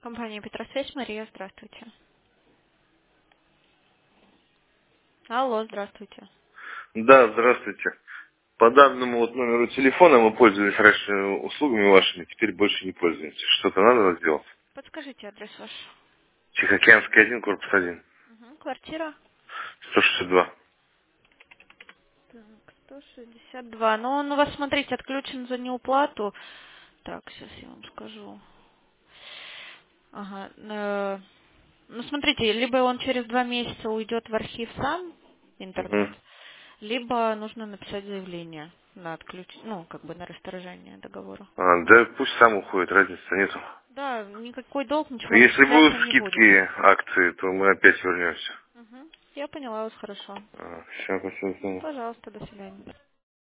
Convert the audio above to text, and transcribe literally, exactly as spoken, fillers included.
Компания Петросвязь, Мария, здравствуйте. Алло, здравствуйте. Да, здравствуйте. По данному вот номеру телефона мы пользовались раньше услугами вашими, теперь больше не пользуемся. Что-то надо сделать? Подскажите адрес ваш. Тихоокеанский один, корпус один, Угу. Квартира? сто шестьдесят два. Так, сто шестьдесят два. Ну, он у вас, смотрите, отключен за неуплату. Так, сейчас я вам скажу. Ага. э, Ну, смотрите, либо он через два месяца уйдет в архив сам, интернет, Угу. либо нужно написать заявление на отключ... ну, как бы на расторжение договора. А, да пусть сам уходит, разницы нету. Да, никакой долг, ничего Если начисляться будут не будет. скидки акции, то мы опять вернемся. Угу. Я поняла вас хорошо. А, все, спасибо. Пожалуйста, до свидания.